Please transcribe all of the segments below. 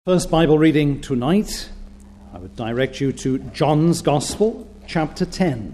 First Bible reading tonight, I would direct you to John's Gospel, chapter 10.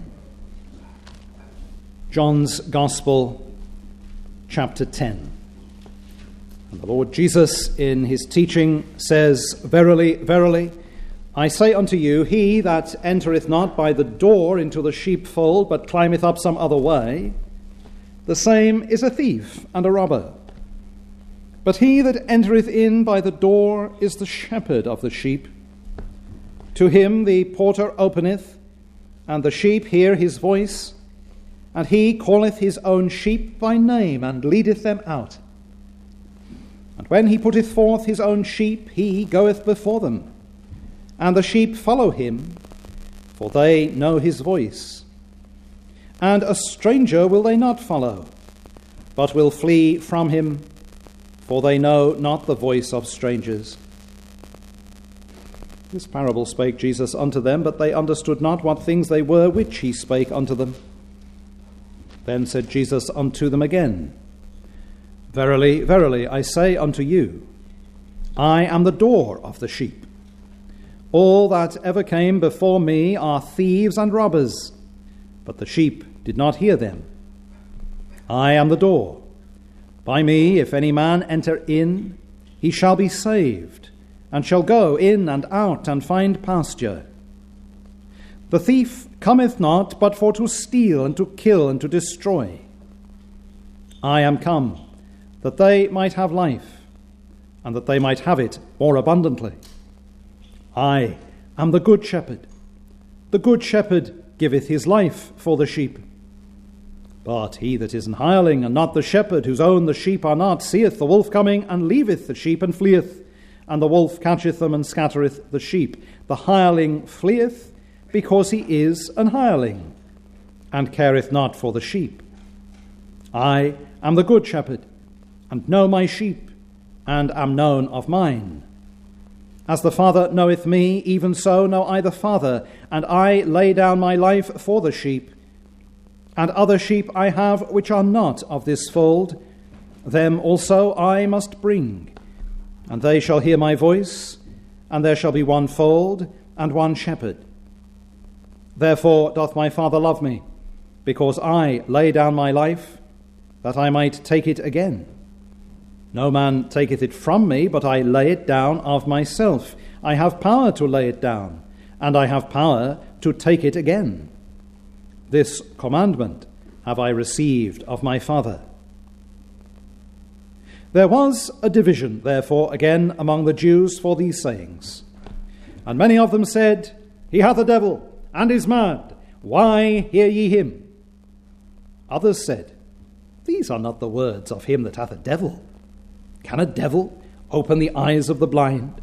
John's Gospel, chapter 10. And the Lord Jesus in his teaching says, Verily, verily, I say unto you, he that entereth not by the door into the sheepfold, but climbeth up some other way, the same is a thief and a robber. But he that entereth in by the door is the shepherd of the sheep. To him the porter openeth, and the sheep hear his voice, and he calleth his own sheep by name, and leadeth them out. And when he putteth forth his own sheep, he goeth before them, and the sheep follow him, for they know his voice. And a stranger will they not follow, but will flee from him, for they know not the voice of strangers. This parable spake Jesus unto them, but they understood not what things they were which he spake unto them. Then said Jesus unto them again, Verily, verily, I say unto you, I am the door of the sheep. All that ever came before me are thieves and robbers, but the sheep did not hear them. I am the door. By me, if any man enter in, he shall be saved, and shall go in and out and find pasture. The thief cometh not but for to steal and to kill and to destroy. I am come, that they might have life, and that they might have it more abundantly. I am the good shepherd. The good shepherd giveth his life for the sheep. But he that is an hireling, and not the shepherd, whose own the sheep are not, seeth the wolf coming, and leaveth the sheep, and fleeth. And the wolf catcheth them, and scattereth the sheep. The hireling fleeth, because he is an hireling, and careth not for the sheep. I am the good shepherd, and know my sheep, and am known of mine. As the Father knoweth me, even so know I the Father, and I lay down my life for the sheep. And other sheep I have which are not of this fold, them also I must bring. And they shall hear my voice, and there shall be one fold and one shepherd. Therefore doth my Father love me, because I lay down my life, that I might take it again. No man taketh it from me, but I lay it down of myself. I have power to lay it down, and I have power to take it again. This commandment have I received of my Father. There was a division, therefore, again among the Jews for these sayings. And many of them said, He hath a devil, and is mad. Why hear ye him? Others said, These are not the words of him that hath a devil. Can a devil open the eyes of the blind?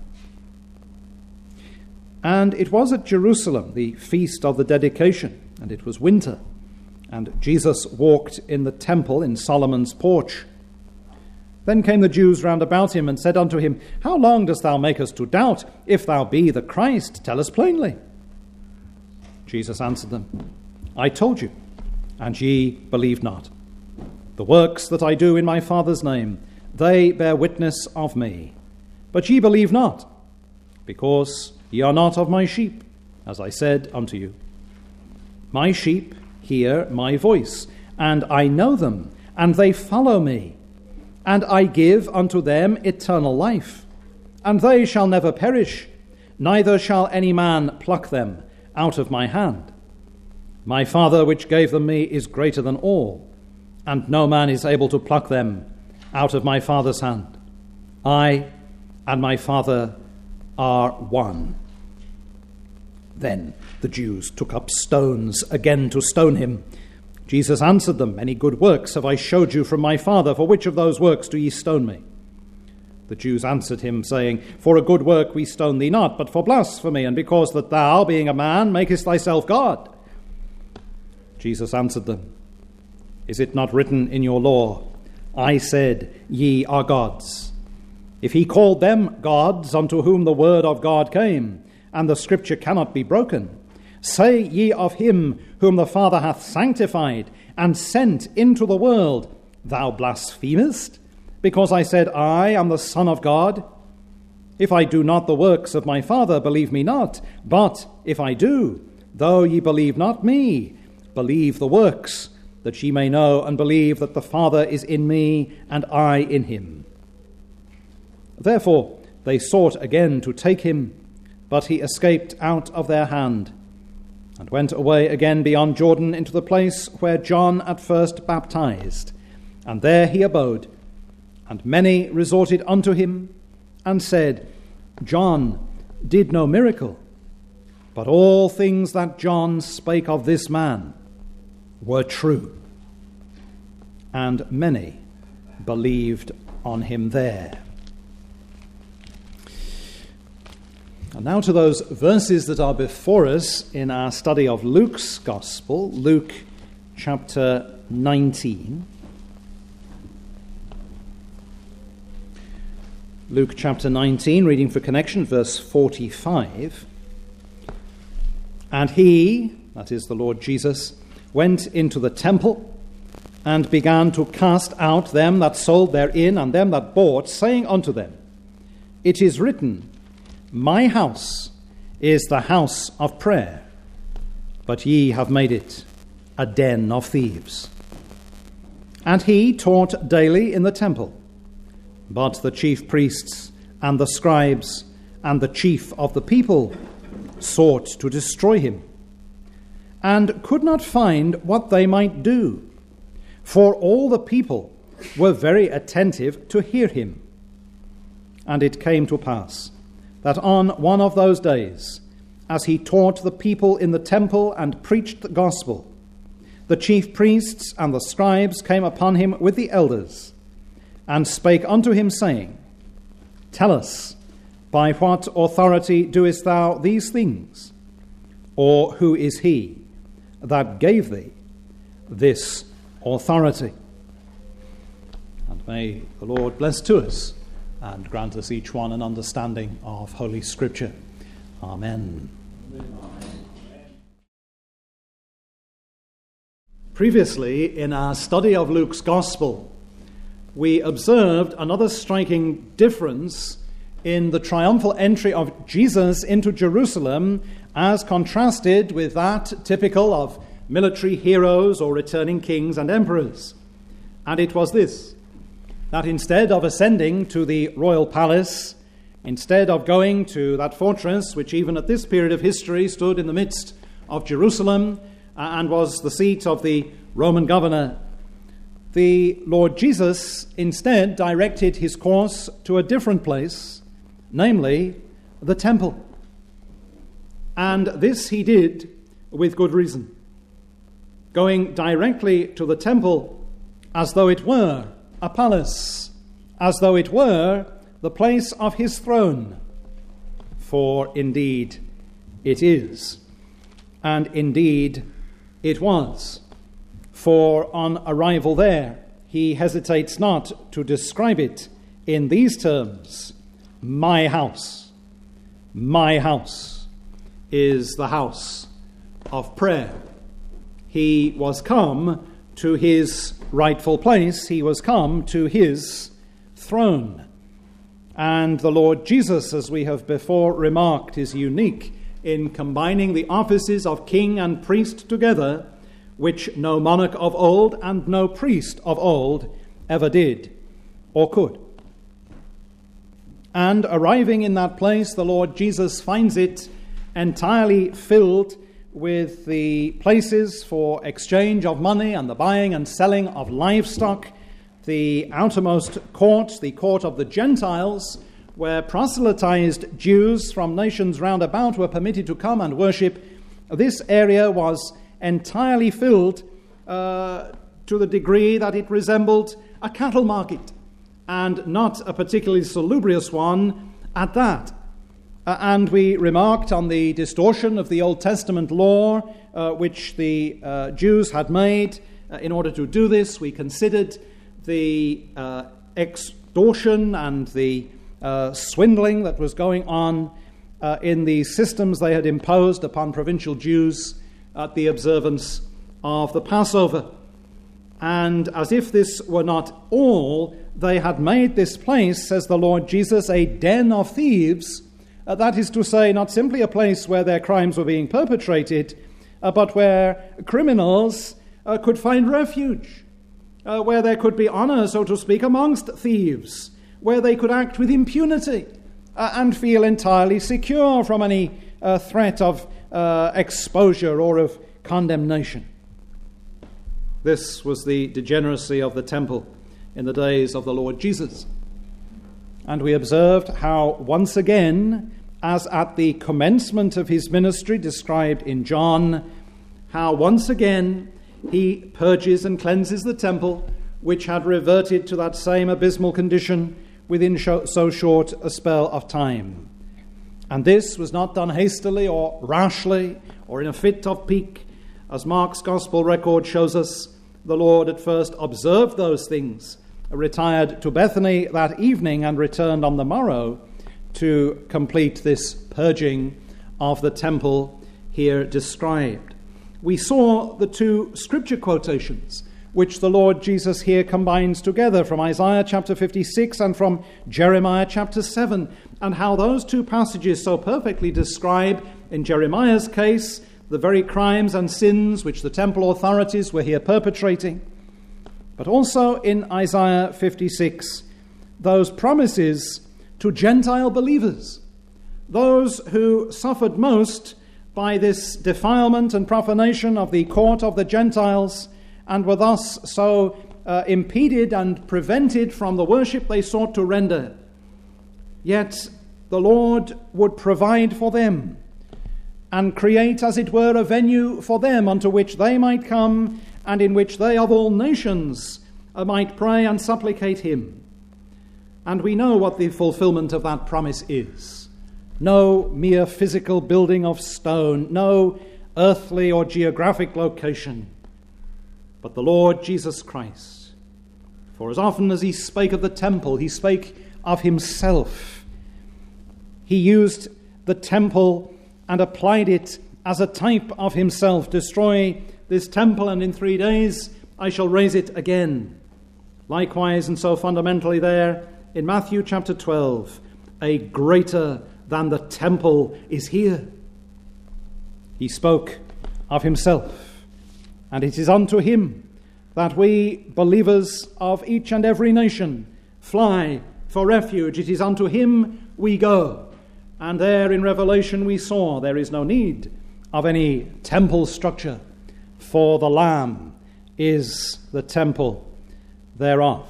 And it was at Jerusalem, the feast of the dedication, and it was winter, and Jesus walked in the temple in Solomon's porch. Then came the Jews round about him, and said unto him, How long dost thou make us to doubt? If thou be the Christ, tell us plainly. Jesus answered them, I told you, and ye believe not. The works that I do in my Father's name, they bear witness of me. But ye believe not, because ye are not of my sheep, as I said unto you. My sheep hear my voice, and I know them, and they follow me. And I give unto them eternal life, and they shall never perish, neither shall any man pluck them out of my hand. My Father which gave them me is greater than all, and no man is able to pluck them out of my Father's hand. I and my Father are one. Then the Jews took up stones again to stone him. Jesus answered them, Many good works have I showed you from my Father. For which of those works do ye stone me? The Jews answered him, saying, For a good work we stone thee not, but for blasphemy, and because that thou, being a man, makest thyself God. Jesus answered them, Is it not written in your law, I said, Ye are gods? If he called them gods unto whom the word of God came, and the scripture cannot be broken, say ye of him whom the Father hath sanctified and sent into the world, Thou blasphemest, because I said, I am the Son of God? If I do not the works of my Father, believe me not. But if I do, though ye believe not me, believe the works, that ye may know and believe that the Father is in me, and I in him. Therefore they sought again to take him, but he escaped out of their hand, and went away again beyond Jordan into the place where John at first baptized. And there he abode. And many resorted unto him, and said, John did no miracle, but all things that John spake of this man were true. And many believed on him there. And now to those verses that are before us in our study of Luke's Gospel, Luke chapter 19. Luke chapter 19, reading for connection, verse 45. And he, that is the Lord Jesus, went into the temple and began to cast out them that sold therein and them that bought, saying unto them, It is written, My house is the house of prayer, but ye have made it a den of thieves. And he taught daily in the temple. But the chief priests and the scribes and the chief of the people sought to destroy him, and could not find what they might do, for all the people were very attentive to hear him. And it came to pass that on one of those days, as he taught the people in the temple and preached the gospel, the chief priests and the scribes came upon him with the elders, and spake unto him, saying, Tell us, by what authority doest thou these things? Or who is he that gave thee this authority? And may the Lord bless to us and grant us each one an understanding of Holy Scripture. Amen. Previously, in our study of Luke's Gospel, we observed another striking difference in the triumphal entry of Jesus into Jerusalem as contrasted with that typical of military heroes or returning kings and emperors. And it was this, that instead of ascending to the royal palace, instead of going to that fortress which even at this period of history stood in the midst of Jerusalem and was the seat of the Roman governor, the Lord Jesus instead directed his course to a different place, namely the temple. And this he did with good reason, going directly to the temple as though it were a palace, as though it were the place of his throne. For indeed it is, and indeed it was. For on arrival there, he hesitates not to describe it in these terms: My house is the house of prayer. He was come to his rightful place. He was come to his throne. And the Lord Jesus, as we have before remarked, is unique in combining the offices of king and priest together, which no monarch of old and no priest of old ever did or could. And arriving in that place, the Lord Jesus finds it entirely filled with the places for exchange of money and the buying and selling of livestock, the outermost court, the court of the Gentiles, where proselytized Jews from nations round about were permitted to come and worship. This area was entirely filled to the degree that it resembled a cattle market, and not a particularly salubrious one at that. And we remarked on the distortion of the Old Testament law which the Jews had made in order to do this. We considered the extortion and the swindling that was going on in the systems they had imposed upon provincial Jews at the observance of the Passover. And as if this were not all, they had made this place, says the Lord Jesus, a den of thieves. That is to say, not simply a place where their crimes were being perpetrated, but where criminals could find refuge, where there could be honor, so to speak, amongst thieves, where they could act with impunity and feel entirely secure from any threat of exposure or of condemnation. This was the degeneracy of the temple in the days of the Lord Jesus. And we observed how once again, as at the commencement of his ministry described in John, how once again he purges and cleanses the temple, which had reverted to that same abysmal condition within so short a spell of time. And this was not done hastily or rashly or in a fit of pique. As Mark's gospel record shows us, the Lord at first observed those things, retired to Bethany that evening, and returned on the morrow to complete this purging of the temple here described. We saw the two scripture quotations which the Lord Jesus here combines together from Isaiah chapter 56 and from Jeremiah chapter 7, and how those two passages so perfectly describe, in Jeremiah's case, the very crimes and sins which the temple authorities were here perpetrating, but also in Isaiah 56, those promises to Gentile believers, those who suffered most by this defilement and profanation of the court of the Gentiles, and were thus so impeded and prevented from the worship they sought to render. Yet the Lord would provide for them and create, as it were, a venue for them unto which they might come, and in which they of all nations might pray and supplicate him. And we know what the fulfillment of that promise is. No mere physical building of stone, no earthly or geographic location, but the Lord Jesus Christ. For as often as he spake of the temple, he spake of himself. He used the temple and applied it as a type of himself. Destroy this temple, and in 3 days I shall raise it again. Likewise, and so fundamentally there, in Matthew chapter 12, a greater than the temple is here. He spoke of himself, and it is unto him that we, believers of each and every nation, fly for refuge. It is unto him we go. And there in Revelation we saw there is no need of any temple structure, for the Lamb is the temple thereof.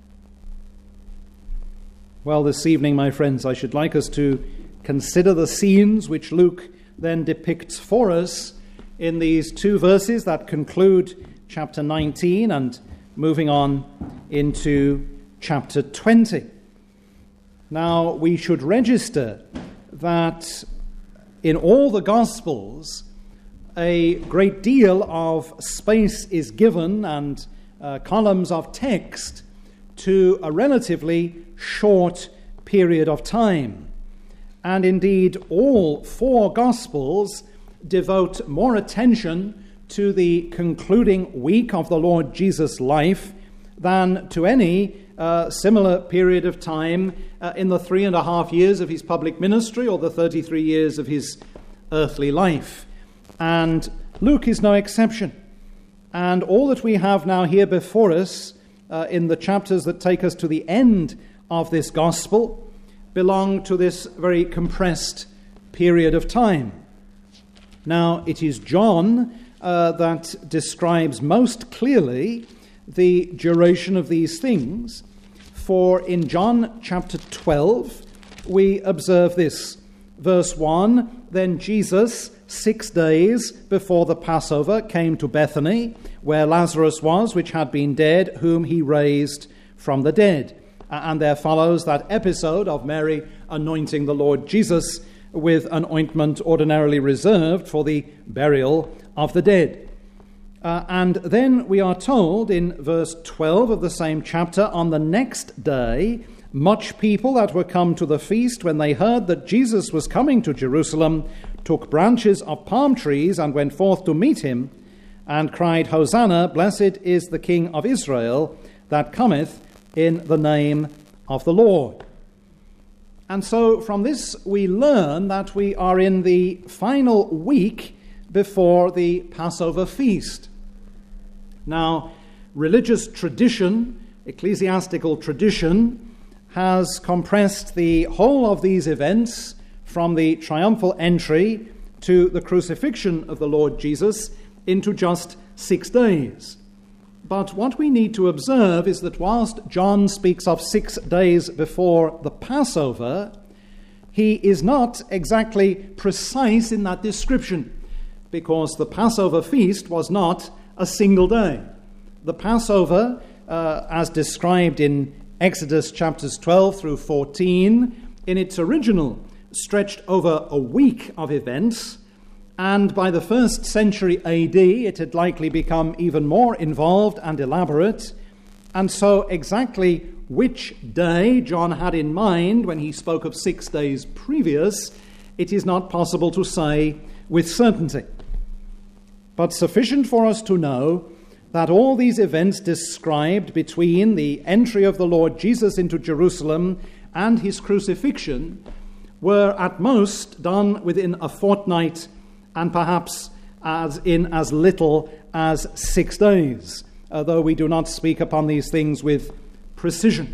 Well, this evening, my friends, I should like us to consider the scenes which Luke then depicts for us in these two verses that conclude chapter 19 and moving on into chapter 20. Now, we should register that in all the Gospels, a great deal of space is given and columns of text to a relatively short period of time. And indeed, all four Gospels devote more attention to the concluding week of the Lord Jesus' life than to any similar period of time in the 3.5 years of his public ministry or the 33 years of his earthly life. And Luke is no exception. And all that we have now here before us in the chapters that take us to the end of this gospel belong to this very compressed period of time. Now, it is John that describes most clearly the duration of these things. For in John chapter 12, we observe this. Verse 1, then Jesus, 6 days before the Passover, came to Bethany, where Lazarus was, which had been dead, whom he raised from the dead. And there follows that episode of Mary anointing the Lord Jesus with an ointment ordinarily reserved for the burial of the dead. And then we are told in verse 12 of the same chapter, on the next day, much people that were come to the feast, when they heard that Jesus was coming to Jerusalem, took branches of palm trees and went forth to meet him, and cried, Hosanna, blessed is the King of Israel that cometh in the name of the Lord. And so from this we learn that we are in the final week before the Passover feast. Now, religious tradition, ecclesiastical tradition, has compressed the whole of these events from the triumphal entry to the crucifixion of the Lord Jesus into just 6 days. But what we need to observe is that whilst John speaks of 6 days before the Passover, he is not exactly precise in that description, because the Passover feast was not a single day. The Passover, as described in Exodus chapters 12 through 14, in its original, stretched over a week of events, and by the 1st century AD, it had likely become even more involved and elaborate. And so exactly which day John had in mind when he spoke of 6 days previous, it is not possible to say with certainty. But sufficient for us to know that all these events described between the entry of the Lord Jesus into Jerusalem and his crucifixion were at most done within a fortnight, and perhaps as little as 6 days, though we do not speak upon these things with precision.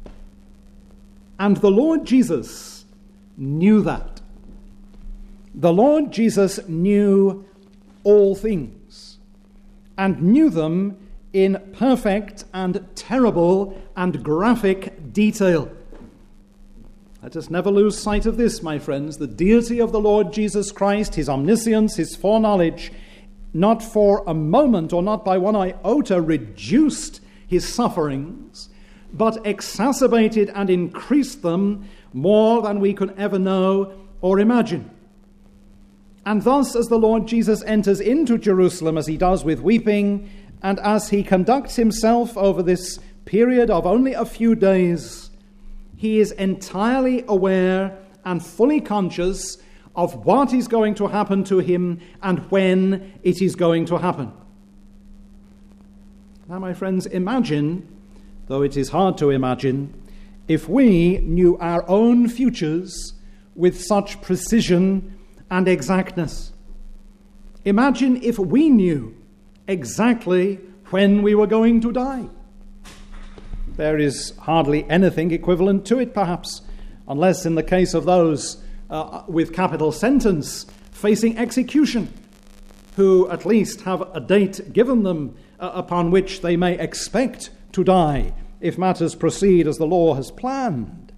And the Lord Jesus knew that. The Lord Jesus knew all things, and knew them in perfect and terrible and graphic detail. Let us never lose sight of this, my friends. The deity of the Lord Jesus Christ, his omniscience, his foreknowledge, not for a moment or not by one iota reduced his sufferings, but exacerbated and increased them more than we could ever know or imagine. And thus, as the Lord Jesus enters into Jerusalem, as he does with weeping, and as he conducts himself over this period of only a few days, he is entirely aware and fully conscious of what is going to happen to him and when it is going to happen. Now, my friends, imagine, though it is hard to imagine, if we knew our own futures with such precision and exactness. Imagine if we knew exactly when we were going to die. There is hardly anything equivalent to it, perhaps, unless in the case of those with capital sentence facing execution, who at least have a date given them upon which they may expect to die if matters proceed as the law has planned.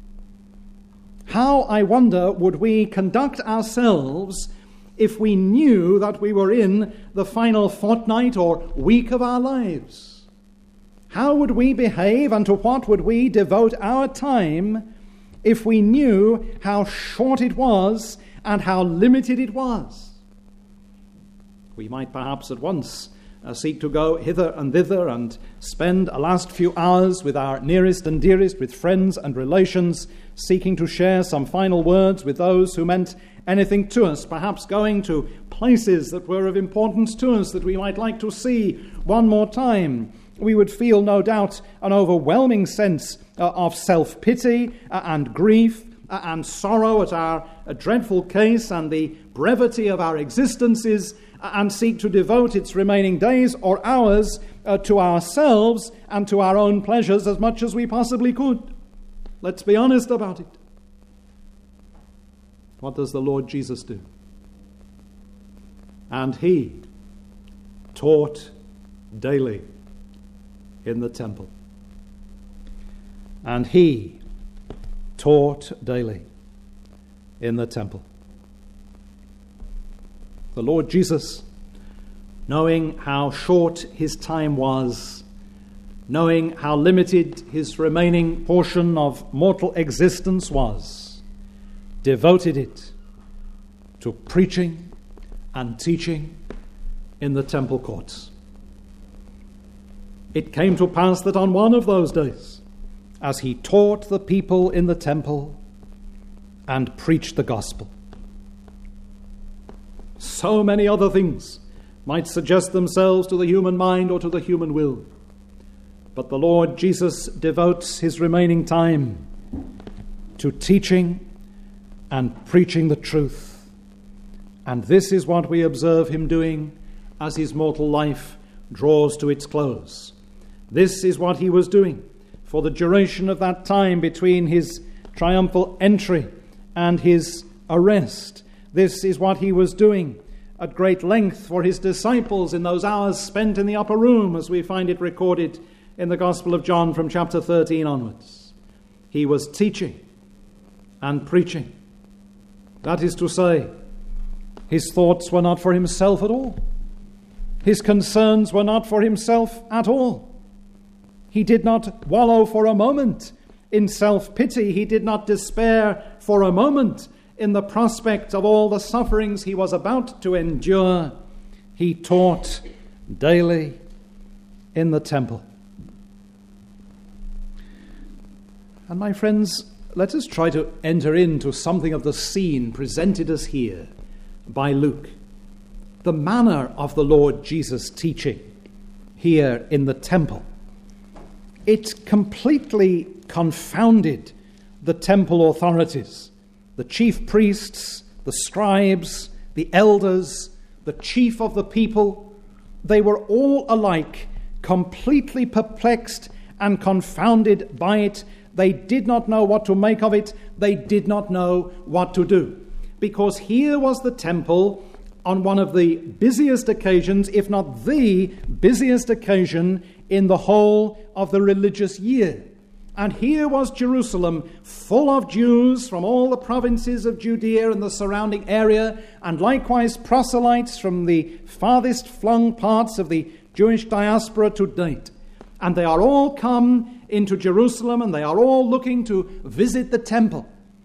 How, I wonder, would we conduct ourselves if we knew that we were in the final fortnight or week of our lives? How would we behave, and to what would we devote our time if we knew how short it was and how limited it was? We might perhaps at once seek to go hither and thither and spend a last few hours with our nearest and dearest, with friends and relations, seeking to share some final words with those who meant anything to us, perhaps going to places that were of importance to us that we might like to see one more time. We would feel, no doubt, an overwhelming sense of self-pity and grief and sorrow at our dreadful case and the brevity of our existences, and seek to devote its remaining days or hours to ourselves and to our own pleasures as much as we possibly could. Let's be honest about it. What does the Lord Jesus do? And he taught daily in the temple. And he taught daily in the temple. The Lord Jesus, knowing how short his time was, knowing how limited his remaining portion of mortal existence was, devoted it to preaching and teaching in the temple courts. It came to pass that on one of those days, as he taught the people in the temple and preached the gospel, so many other things might suggest themselves to the human mind or to the human will. But the Lord Jesus devotes his remaining time to teaching and preaching the truth. And this is what we observe him doing as his mortal life draws to its close. This is what he was doing for the duration of that time between his triumphal entry and his arrest. This is what he was doing at great length for his disciples in those hours spent in the upper room, as we find it recorded in the Gospel of John from chapter 13 onwards. He was teaching and preaching. That is to say, his thoughts were not for himself at all. His concerns were not for himself at all. He did not wallow for a moment in self-pity. He did not despair for a moment in the prospect of all the sufferings he was about to endure. He taught daily in the temple. And my friends, let us try to enter into something of the scene presented us here by Luke. The manner of the Lord Jesus teaching here in the temple. It completely confounded the temple authorities, the chief priests, the scribes, the elders, the chief of the people. They were all alike completely perplexed and confounded by it. They did not know what to make of it. They did not know what to do. Because here was the temple on one of the busiest occasions, if not the busiest occasion in the whole of the religious year. And here was Jerusalem full of Jews from all the provinces of Judea and the surrounding area, and likewise proselytes from the farthest flung parts of the Jewish diaspora to date. And they are all come into Jerusalem, and they are all looking to visit the temple.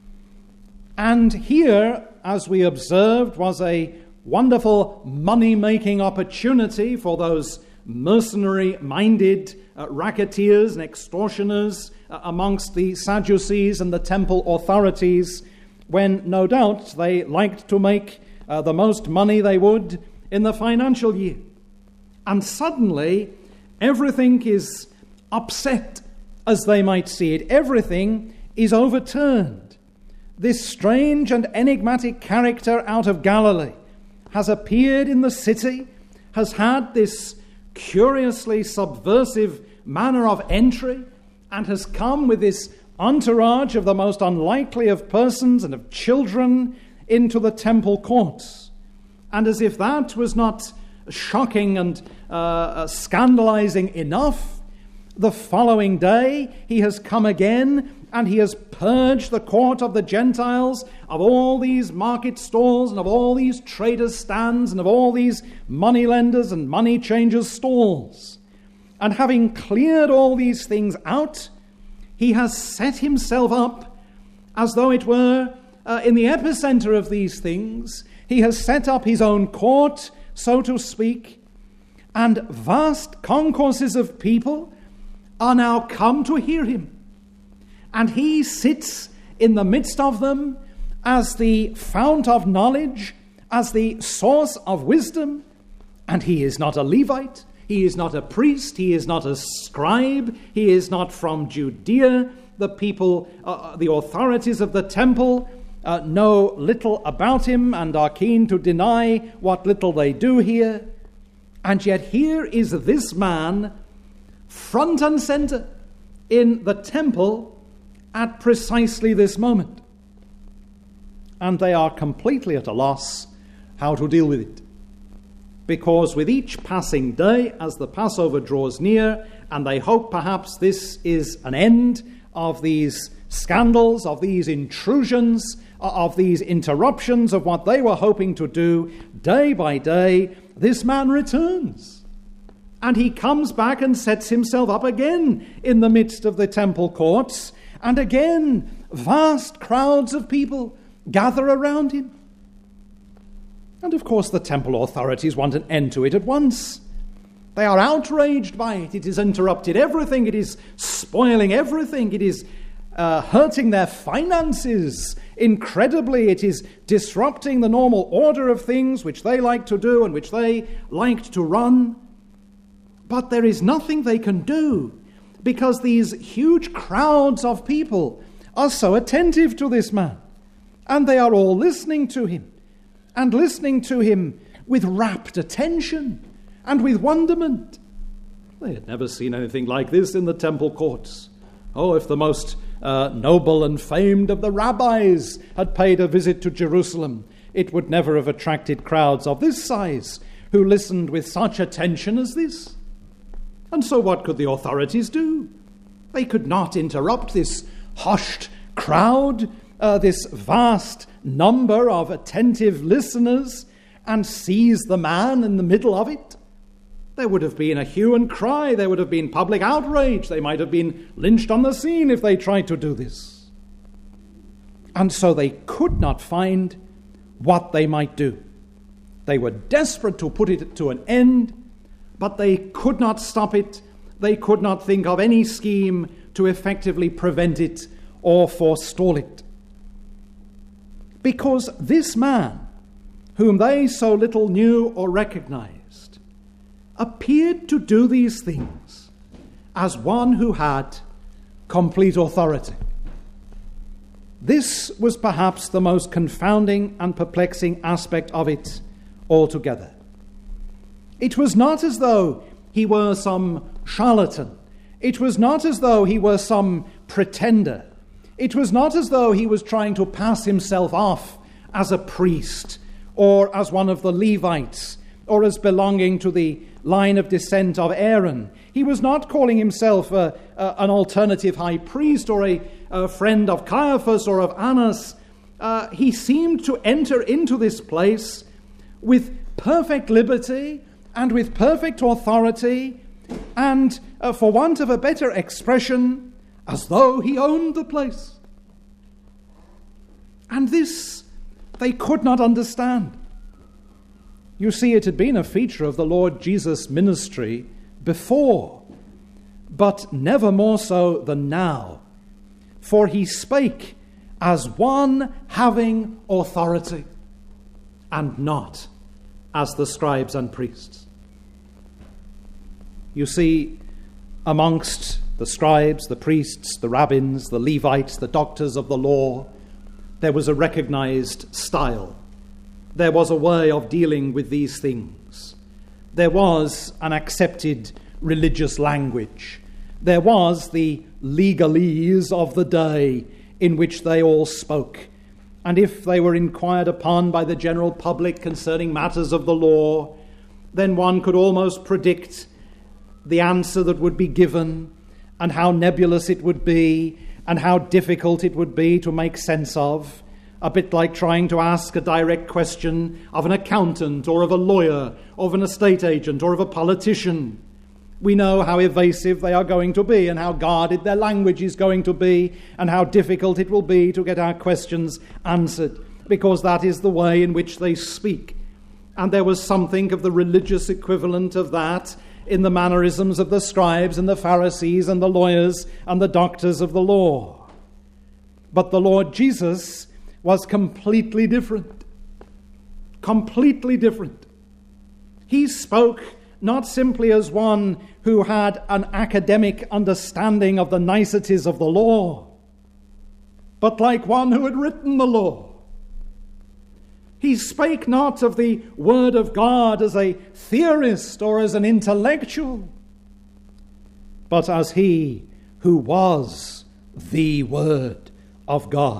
And here, as we observed, was a wonderful money-making opportunity for those mercenary-minded racketeers and extortioners amongst the Sadducees and the temple authorities, when no doubt they liked to make the most money they would in the financial year. And suddenly, everything is upset, as they might see it. Everything is overturned. This strange and enigmatic character out of Galilee has appeared in the city, has had this curiously subversive manner of entry, and has come with this entourage of the most unlikely of persons and of children into the temple courts. And as if that was not shocking and scandalizing enough, the following day he has come again, and he has purged the court of the Gentiles of all these market stalls and of all these traders' stands and of all these moneylenders and money changers' stalls. And having cleared all these things out, he has set himself up as though it were in the epicenter of these things. He has set up his own court, so to speak, and vast concourses of people are now come to hear him. And he sits in the midst of them as the fount of knowledge, as the source of wisdom. And he is not a Levite, he is not a priest, he is not a scribe, he is not from Judea. The people, the authorities of the temple know little about him and are keen to deny what little they do here. And yet here is this man front and center in the temple at precisely this moment. And they are completely at a loss how to deal with it. Because with each passing day, as the Passover draws near, and they hope perhaps this is an end of these scandals, of these intrusions, of these interruptions of what they were hoping to do, day by day, this man returns. And he comes back and sets himself up again in the midst of the temple courts. And again, vast crowds of people gather around him. And of course, the temple authorities want an end to it at once. They are outraged by it. It has interrupted everything. It is spoiling everything. It is hurting their finances incredibly. It is disrupting the normal order of things which they like to do and which they liked to run. But there is nothing they can do because these huge crowds of people are so attentive to this man. And they are all listening to him, and listening to him with rapt attention and with wonderment. They had never seen anything like this in the temple courts. Oh, if the most noble and famed of the rabbis had paid a visit to Jerusalem, it would never have attracted crowds of this size who listened with such attention as this. And so what could the authorities do? They could not interrupt this hushed crowd, this vast number of attentive listeners, and seize the man in the middle of it. There would have been a hue and cry. There would have been public outrage. They might have been lynched on the scene if they tried to do this. And so they could not find what they might do. They were desperate to put it to an end, but they could not stop it. They could not think of any scheme to effectively prevent it or forestall it. Because this man, whom they so little knew or recognized, appeared to do these things as one who had complete authority. This was perhaps the most confounding and perplexing aspect of it altogether. It was not as though he were some charlatan. It was not as though he were some pretender. It was not as though he was trying to pass himself off as a priest or as one of the Levites or as belonging to the line of descent of Aaron. He was not calling himself an alternative high priest or a friend of Caiaphas or of Annas. He seemed to enter into this place with perfect liberty and with perfect authority and, for want of a better expression, as though he owned the place. And this they could not understand. You see, it had been a feature of the Lord Jesus' ministry before, but never more so than now. For he spake as one having authority, and not as the scribes and priests. You see, amongst the scribes, the priests, the rabbins, the Levites, the doctors of the law, there was a recognized style. There was a way of dealing with these things. There was an accepted religious language. There was the legalese of the day in which they all spoke. And if they were inquired upon by the general public concerning matters of the law, then one could almost predict the answer that would be given and how nebulous it would be and how difficult it would be to make sense of. A bit like trying to ask a direct question of an accountant or of a lawyer, or of an estate agent or of a politician. We know how evasive they are going to be and how guarded their language is going to be and how difficult it will be to get our questions answered, because that is the way in which they speak. And there was something of the religious equivalent of that in the mannerisms of the scribes and the Pharisees and the lawyers and the doctors of the law. But the Lord Jesus was completely different. Completely different. He spoke not simply as one who had an academic understanding of the niceties of the law, but like one who had written the law. He spake not of the Word of God as a theorist or as an intellectual, but as he who was the Word of God.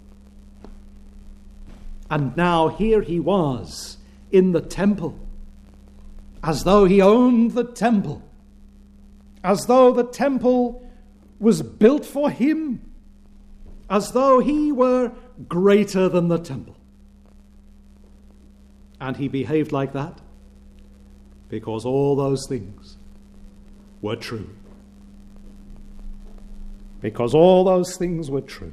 And now here he was in the temple, as though he owned the temple, as though the temple was built for him, as though he were greater than the temple. And he behaved like that because all those things were true. Because all those things were true.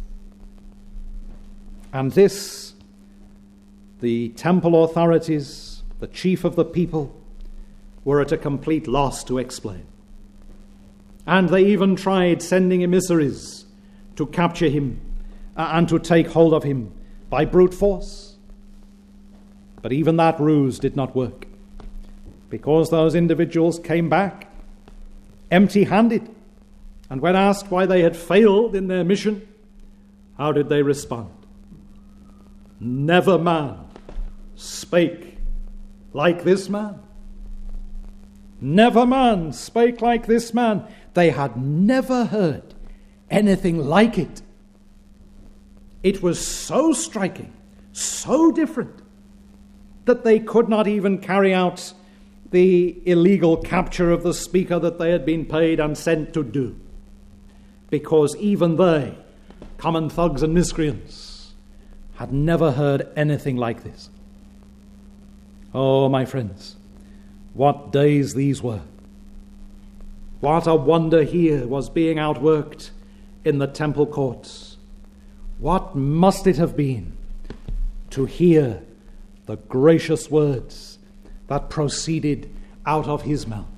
And this, the temple authorities, the chief of the people, were at a complete loss to explain. And they even tried sending emissaries to capture him and to take hold of him by brute force. But even that ruse did not work, because those individuals came back empty-handed. And when asked why they had failed in their mission, how did they respond? Never man spake like this man. Never man spake like this man. They had never heard anything like it. It was so striking, so different, that they could not even carry out the illegal capture of the speaker that they had been paid and sent to do, because even they, common thugs and miscreants, had never heard anything like this. Oh, my friends, what days these were. What a wonder here was being outworked in the temple courts. What must it have been to hear the gracious words that proceeded out of his mouth.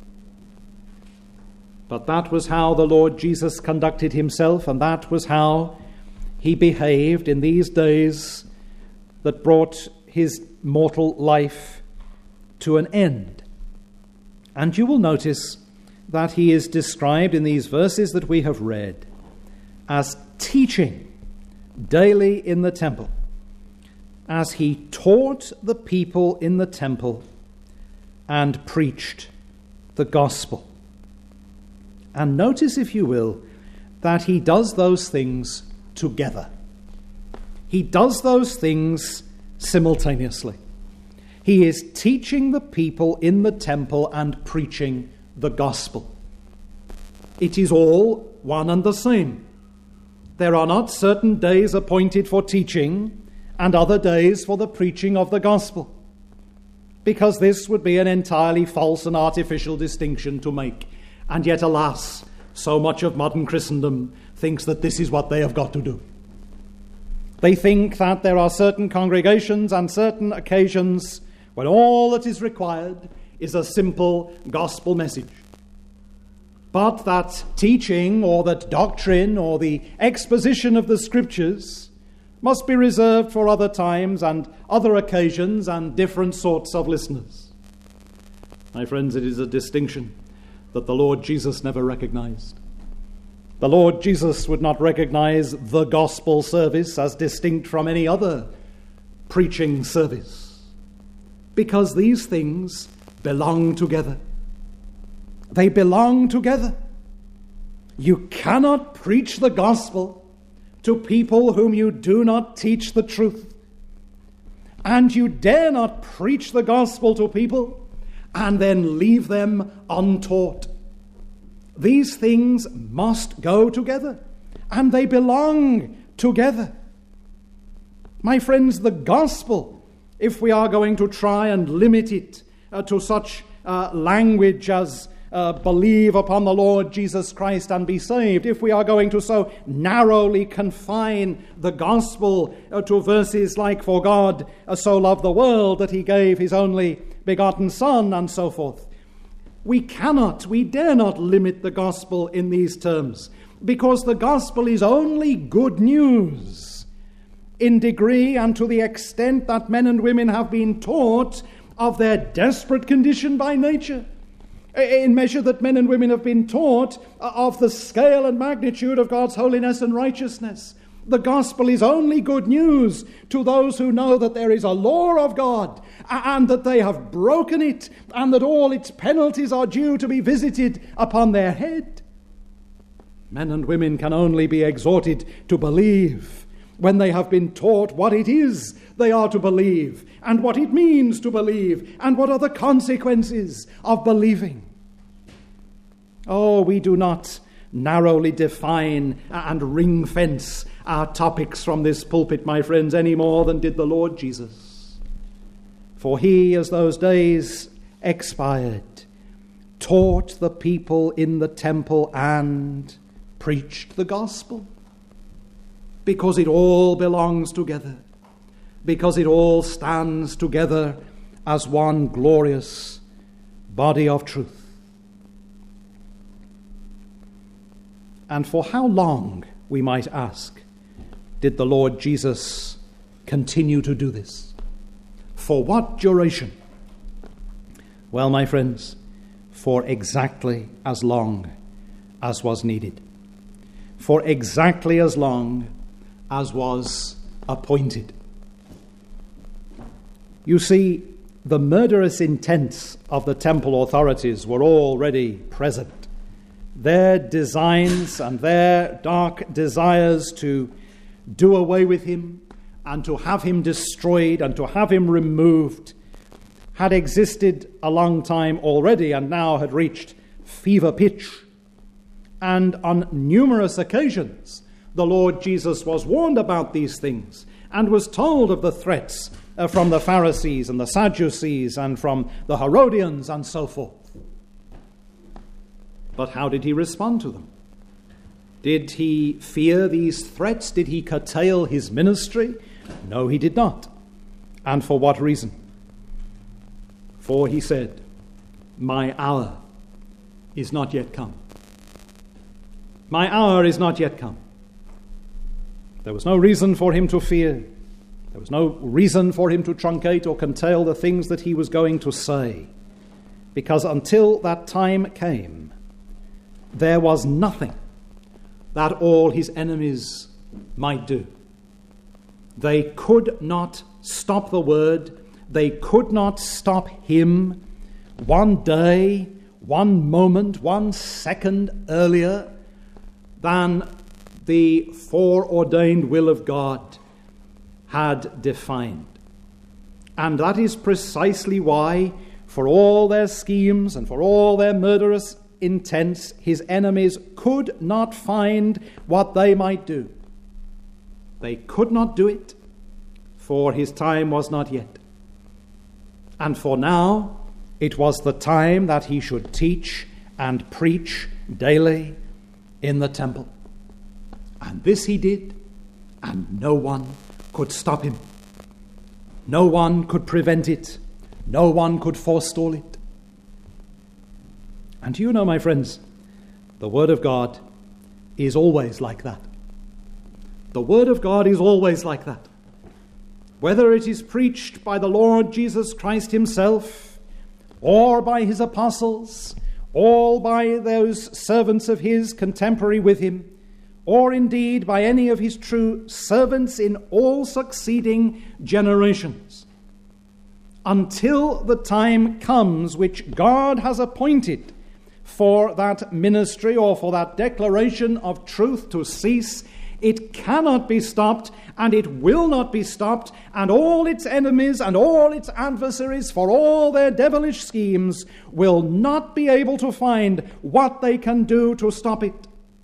But that was how the Lord Jesus conducted himself, and that was how he behaved in these days that brought his mortal life to an end. And you will notice that he is described in these verses that we have read as teaching daily in the temple, as he taught the people in the temple and preached the gospel. And notice, if you will, that he does those things together. He does those things simultaneously. He is teaching the people in the temple and preaching the gospel. It is all one and the same. There are not certain days appointed for teaching and other days for the preaching of the gospel, because this would be an entirely false and artificial distinction to make. And yet, alas, so much of modern Christendom thinks that this is what they have got to do. They think that there are certain congregations and certain occasions when all that is required is a simple gospel message. But that teaching or that doctrine or the exposition of the scriptures must be reserved for other times and other occasions and different sorts of listeners. My friends, it is a distinction that the Lord Jesus never recognized. The Lord Jesus would not recognize the gospel service as distinct from any other preaching service, because these things belong together. They belong together. You cannot preach the gospel to people whom you do not teach the truth. And you dare not preach the gospel to people and then leave them untaught. These things must go together, and they belong together. My friends, the gospel, if we are going to try and limit it to such language as believe upon the Lord Jesus Christ and be saved, if we are going to so narrowly confine the gospel to verses like, for God so loved the world that he gave his only begotten Son, and so forth, we dare not limit the gospel in these terms, because the gospel is only good news in degree and to the extent that men and women have been taught of their desperate condition by nature, in measure that men and women have been taught of the scale and magnitude of God's holiness and righteousness. The gospel is only good news to those who know that there is a law of God and that they have broken it and that all its penalties are due to be visited upon their head. Men and women can only be exhorted to believe when they have been taught what it is they are to believe and what it means to believe and what are the consequences of believing. Oh, we do not narrowly define and ring-fence our topics from this pulpit, my friends, any more than did the Lord Jesus. For he, as those days expired, taught the people in the temple and preached the gospel. Because it all belongs together. Because it all stands together as one glorious body of truth. And for how long we might ask, did the Lord Jesus continue to do this? For what duration? Well, my friends, for exactly as long as was needed. For exactly as long as was appointed. You see, the murderous intents of the temple authorities were already present. Their designs and their dark desires to do away with him and to have him destroyed and to have him removed had existed a long time already and now had reached fever pitch. And on numerous occasions, the Lord Jesus was warned about these things and was told of the threats from the Pharisees and the Sadducees and from the Herodians and so forth. But how did he respond to them? Did he fear these threats? Did he curtail his ministry? No, he did not. And for what reason? For he said, "My hour is not yet come." My hour is not yet come. There was no reason for him to fear. There was no reason for him to truncate or curtail the things that he was going to say. Because until that time came, there was nothing that all his enemies might do. They could not stop the word. They could not stop him one day, one moment, 1 second earlier than the foreordained will of God had defined. And that is precisely why, for all their schemes and for all their murderous intents, his enemies could not find what they might do. They could not do it, for his time was not yet. And for now, it was the time that he should teach and preach daily in the temple. And this he did, and no one could stop him. No one could prevent it. No one could forestall it. And you know, my friends, the Word of God is always like that. The Word of God is always like that. Whether it is preached by the Lord Jesus Christ himself, or by his apostles, or by those servants of his contemporary with him, or indeed by any of his true servants in all succeeding generations, until the time comes which God has appointed for that ministry or for that declaration of truth to cease, it cannot be stopped, and it will not be stopped, and all its enemies and all its adversaries, for all their devilish schemes, will not be able to find what they can do to stop it.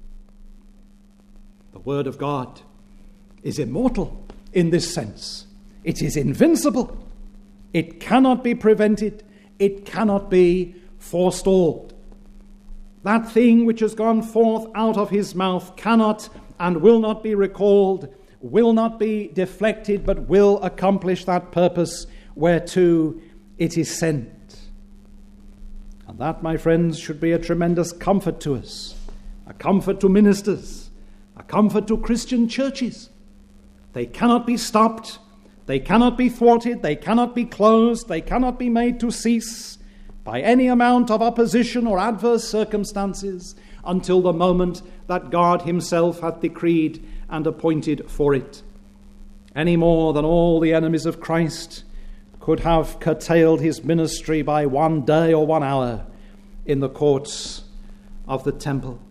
The Word of God is immortal in this sense. It is invincible. It cannot be prevented. It cannot be forestalled. That thing which has gone forth out of his mouth cannot and will not be recalled, will not be deflected, but will accomplish that purpose whereto it is sent. And that, my friends, should be a tremendous comfort to us, a comfort to ministers, a comfort to Christian churches. They cannot be stopped, they cannot be thwarted, they cannot be closed, they cannot be made to cease by any amount of opposition or adverse circumstances until the moment that God himself hath decreed and appointed for it. Any more than all the enemies of Christ could have curtailed his ministry by 1 day or 1 hour in the courts of the temple.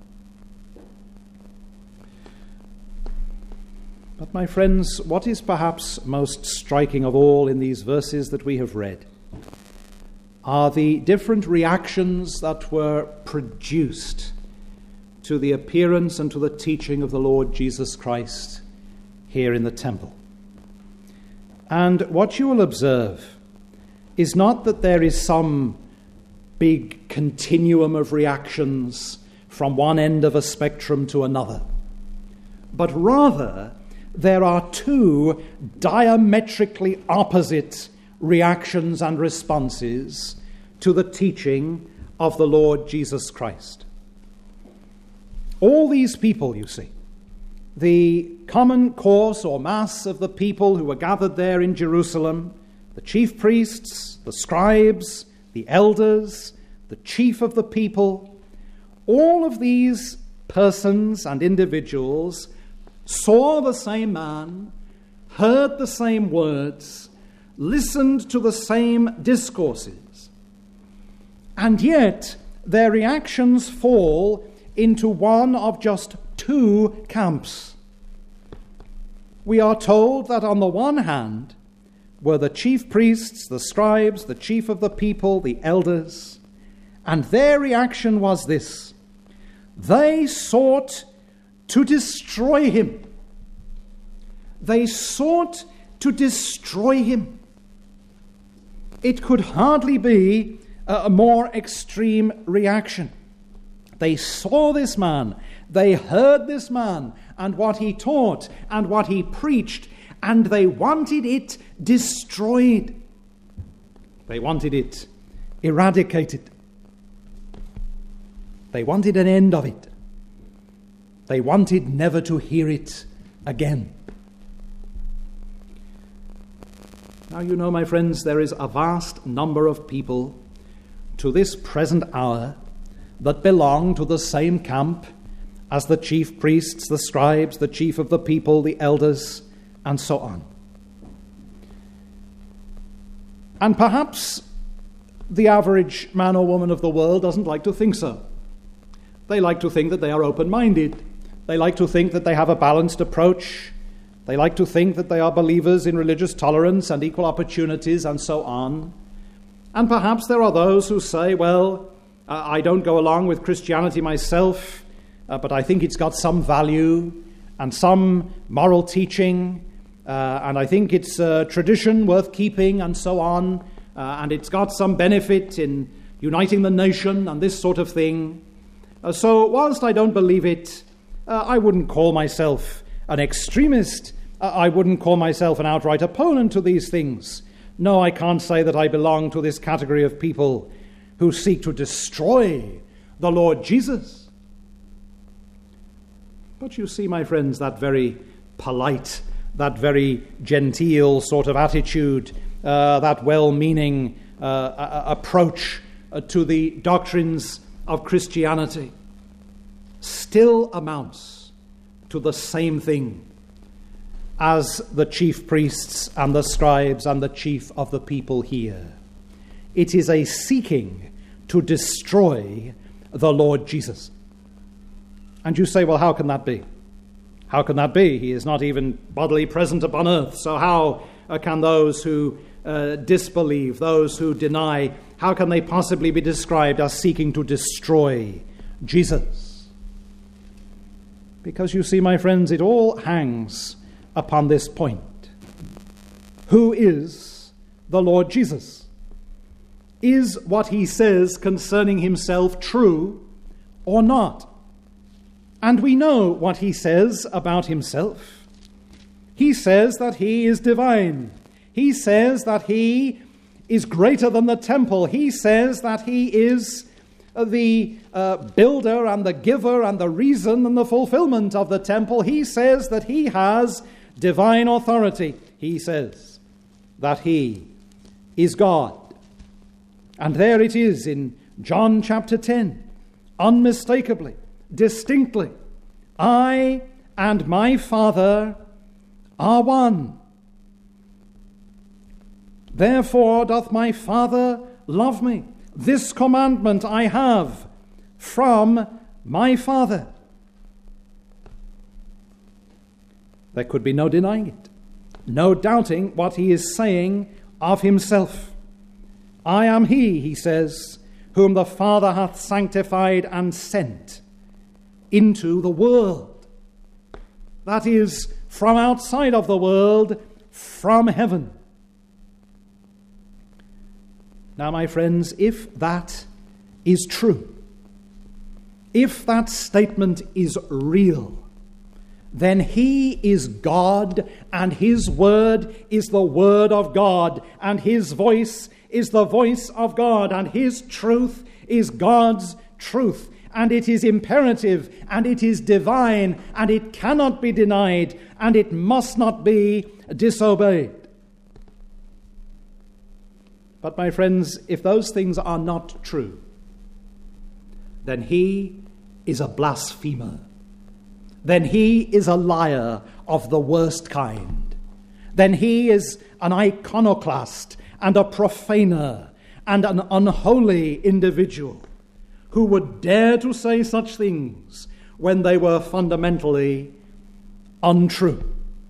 But my friends, what is perhaps most striking of all in these verses that we have read are the different reactions that were produced to the appearance and to the teaching of the Lord Jesus Christ here in the temple. And what you will observe is not that there is some big continuum of reactions from one end of a spectrum to another, but rather there are two diametrically opposite reactions and responses to the teaching of the Lord Jesus Christ. All these people, you see, the common course or mass of the people who were gathered there in Jerusalem, the chief priests, the scribes, the elders, the chief of the people, all of these persons and individuals saw the same man, heard the same words, listened to the same discourses, and yet their reactions fall into one of just two camps. We are told that on the one hand were the chief priests, the scribes, the chief of the people, the elders, and their reaction was this: they sought to destroy him. They sought to destroy him. It could hardly be a more extreme reaction. They saw this man, they heard this man, and what he taught, and what he preached, and they wanted it destroyed. They wanted it eradicated. They wanted an end of it. They wanted never to hear it again. Now, you know, my friends, there is a vast number of people to this present hour that belong to the same camp as the chief priests, the scribes, the chief of the people, the elders, and so on. And perhaps the average man or woman of the world doesn't like to think so. They like to think that they are open-minded. They like to think that they have a balanced approach. They like to think that they are believers in religious tolerance and equal opportunities and so on. And perhaps there are those who say, well, I don't go along with Christianity myself, but I think it's got some value and some moral teaching, and I think it's a tradition worth keeping and so on, and it's got some benefit in uniting the nation and this sort of thing. So whilst I don't believe it, I wouldn't call myself an extremist. I wouldn't call myself an outright opponent to these things. No, I can't say that I belong to this category of people who seek to destroy the Lord Jesus. But you see, my friends, that very polite, that very genteel sort of attitude, that well-meaning approach to the doctrines of Christianity still amounts to the same thing as the chief priests and the scribes and the chief of the people here. It is a seeking to destroy the Lord Jesus. And you say, well, how can that be? How can that be? He is not even bodily present upon earth. So how can those who disbelieve, those who deny, how can they possibly be described as seeking to destroy Jesus? Because you see, my friends, it all hangs upon this point. Who is the Lord Jesus? Is what he says concerning himself true or not? And we know what he says about himself. He says that he is divine. He says that he is greater than the temple. He says that he is the builder and the giver and the reason and the fulfillment of the temple. He says that he has divine authority. He says that he is God. And there it is in John chapter 10, unmistakably, distinctly, I and my Father are one. Therefore doth my Father love me. This commandment I have from my Father. There could be no denying it, no doubting what he is saying of himself. I am he says, whom the Father hath sanctified and sent into the world. That is, from outside of the world, from heaven. Now, my friends, if that is true, if that statement is real, then he is God, and his word is the word of God, and his voice is the voice of God, and his truth is God's truth. and it is imperative, and it is divine, and it cannot be denied, and it must not be disobeyed. But my friends, if those things are not true, then he is a blasphemer. Then he is a liar of the worst kind. Then he is an iconoclast and a profaner and an unholy individual who would dare to say such things when they were fundamentally untrue.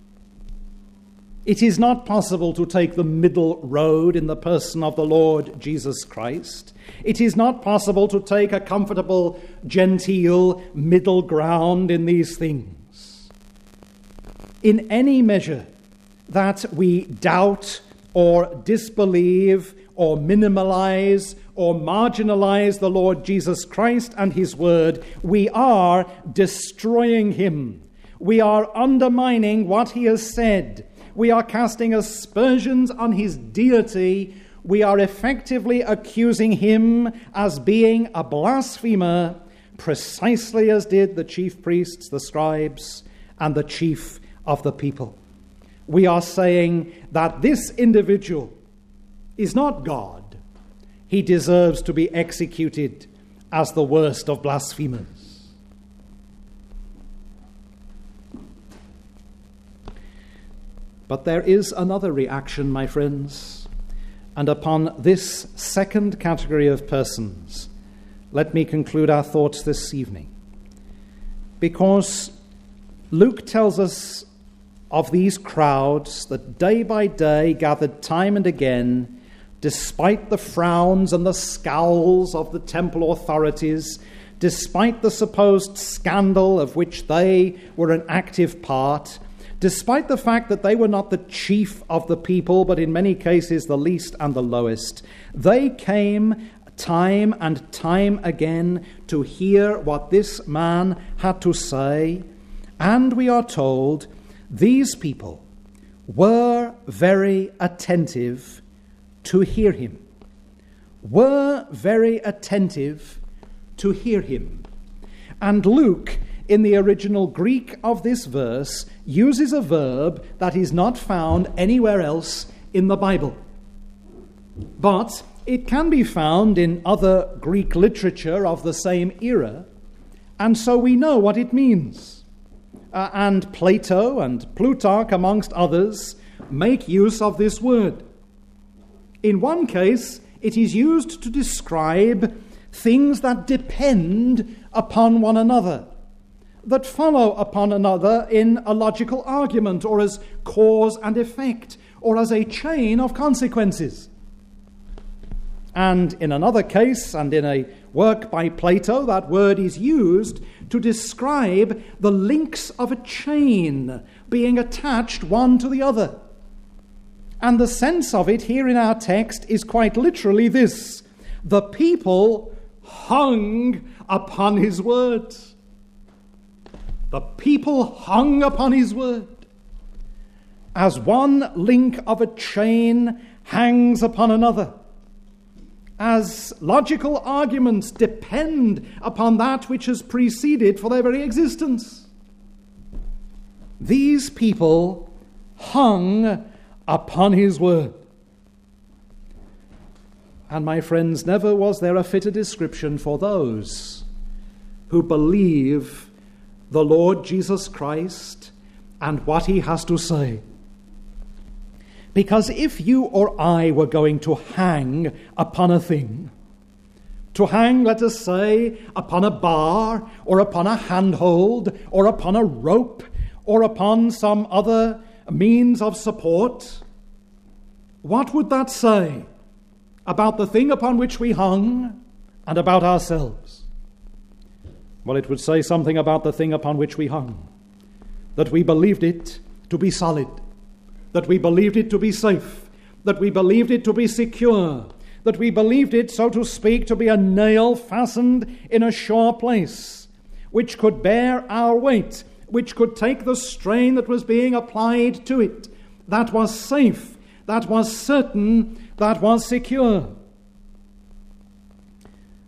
It is not possible to take the middle road in the person of the Lord Jesus Christ. It is not possible to take a comfortable, genteel middle ground in these things. In any measure that we doubt or disbelieve or minimalize or marginalize the Lord Jesus Christ and his word, we are destroying him. We are undermining what he has said. We are casting aspersions on his deity. We are effectively accusing him as being a blasphemer, precisely as did the chief priests, the scribes, and the chief of the people. We are saying that this individual is not God. He deserves to be executed as the worst of blasphemers. But there is another reaction, my friends, and upon this second category of persons, let me conclude our thoughts this evening. Because Luke tells us of these crowds that day by day gathered time and again, despite the frowns and the scowls of the temple authorities, despite the supposed scandal of which they were an active part, despite the fact that they were not the chief of the people, but in many cases the least and the lowest, they came time and time again to hear what this man had to say. And we are told these people were very attentive to hear him. Were very attentive to hear him. And Luke, in the original Greek of this verse, uses a verb that is not found anywhere else in the Bible. But it can be found in other Greek literature of the same era, and so we know what it means. And Plato and Plutarch, amongst others, make use of this word. In one case, it is used to describe things that depend upon one another, that follow upon another in a logical argument, or as cause and effect, or as a chain of consequences. And in another case, and in a work by Plato, that word is used to describe the links of a chain being attached one to the other. And the sense of it here in our text is quite literally this: the people hung upon his word. The people hung upon his word. As one link of a chain hangs upon another, as logical arguments depend upon that which has preceded for their very existence, these people hung upon his word. And my friends, never was there a fitter description for those who believe the Lord Jesus Christ and what he has to say. Because if you or I were going to hang upon a thing, to hang, let us say, upon a bar, or upon a handhold, or upon a rope, or upon some other means of support, what would that say about the thing upon which we hung and about ourselves? Well, it would say something about the thing upon which we hung, that we believed it to be solid, that we believed it to be safe, that we believed it to be secure, that we believed it, so to speak, to be a nail fastened in a sure place, which could bear our weight, which could take the strain that was being applied to it, that was safe, that was certain, that was secure.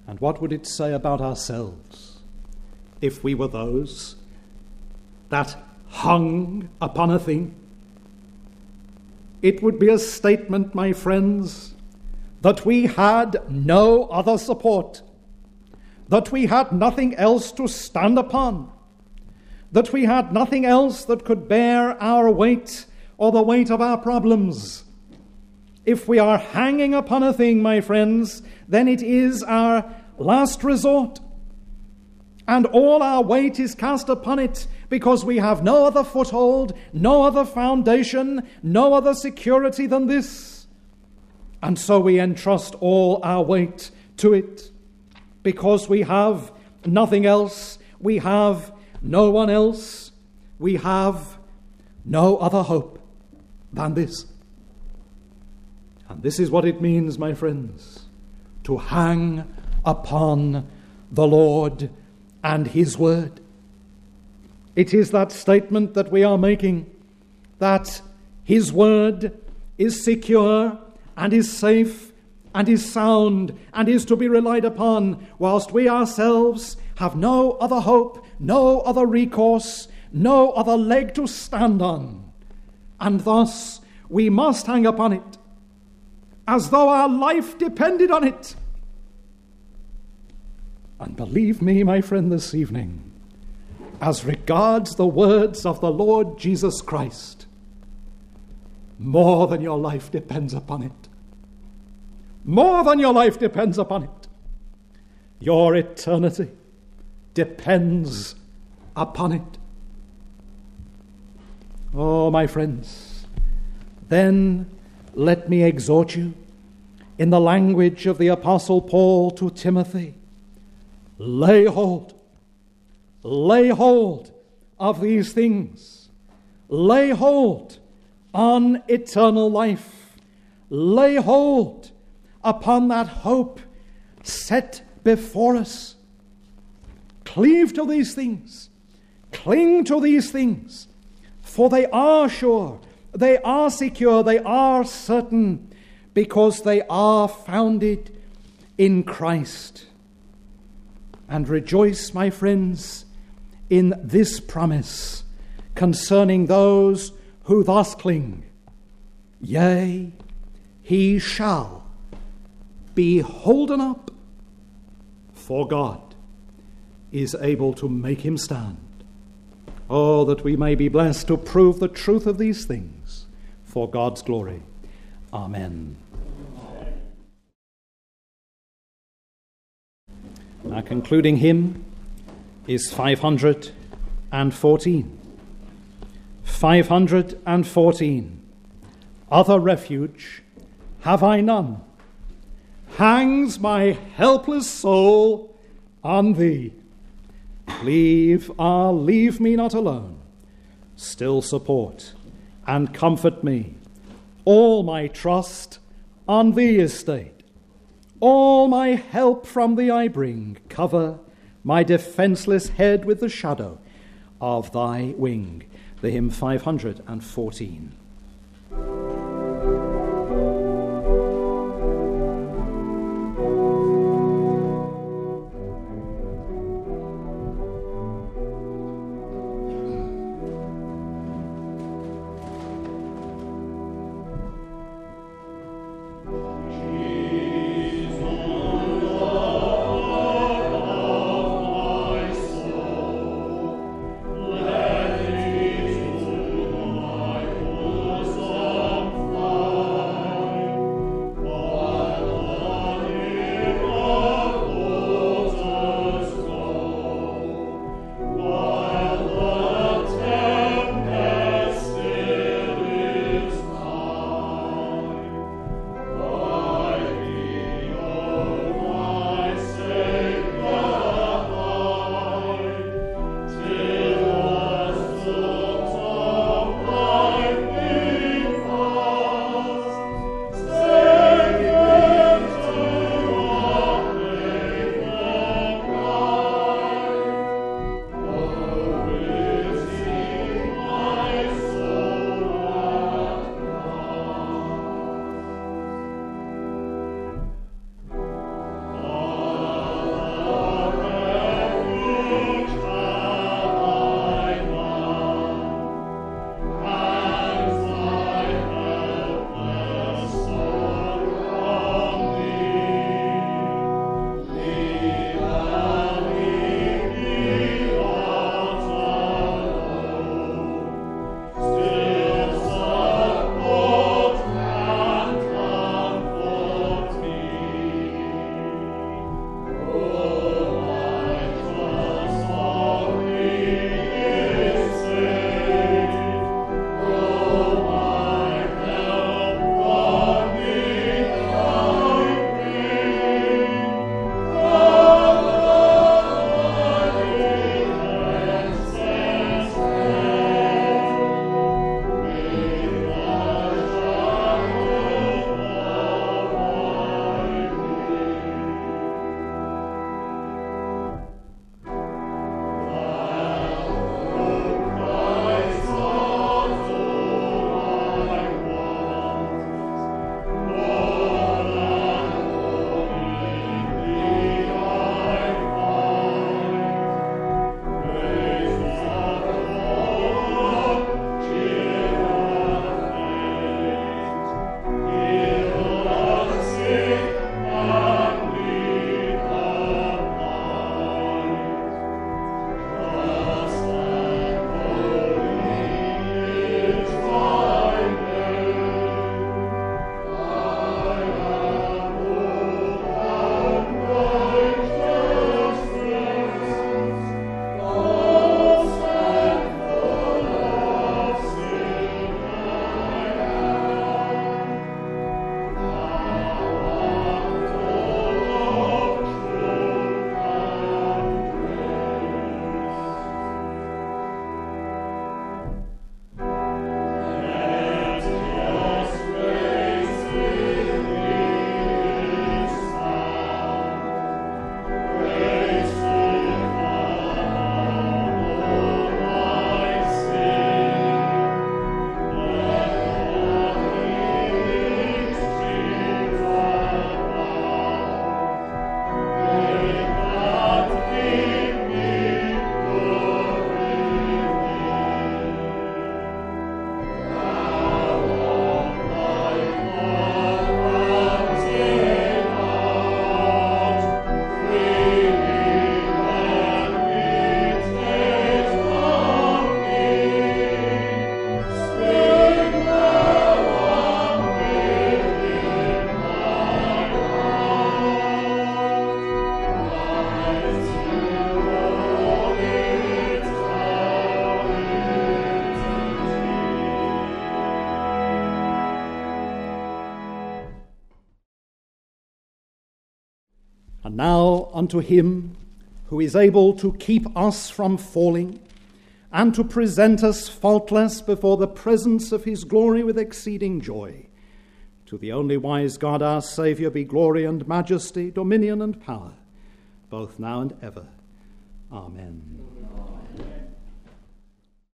And what would it say about ourselves if we were those that hung upon a thing? It would be a statement, my friends, that we had no other support, that we had nothing else to stand upon, that we had nothing else that could bear our weight or the weight of our problems. If we are hanging upon a thing, my friends, then it is our last resort. And all our weight is cast upon it because we have no other foothold, no other foundation, no other security than this. And so we entrust all our weight to it because we have nothing else, we have no one else, we have no other hope than this. And this is what it means, my friends, to hang upon the Lord and his word. It is that statement that we are making, that his word is secure and is safe and is sound and is to be relied upon, whilst we ourselves have no other hope, no other recourse, no other leg to stand on. And thus we must hang upon it, as though our life depended on it. And believe me, my friend, this evening, as regards the words of the Lord Jesus Christ, more than your life depends upon it. More than your life depends upon it. Your eternity depends upon it. Oh, my friends, then let me exhort you in the language of the Apostle Paul to Timothy. Lay hold of these things. Lay hold on eternal life. Lay hold upon that hope set before us. Cleave to these things. Cling to these things, for they are sure, they are secure, they are certain, because they are founded in Christ. And rejoice, my friends, in this promise concerning those who thus cling. Yea, he shall be holden up, for God is able to make him stand. Oh, that we may be blessed to prove the truth of these things for God's glory. Amen. Our concluding hymn is 514. 514. Other refuge have I none. Hangs my helpless soul on thee. Leave me not alone. Still support and comfort me. All my trust on thee is stayed. All my help from thee I bring. Cover my defenseless head with the shadow of thy wing. The hymn 514. Let it to my And now unto him who is able to keep us from falling and to present us faultless before the presence of his glory with exceeding joy. To the only wise God our Saviour be glory and majesty, dominion and power, both now and ever. Amen.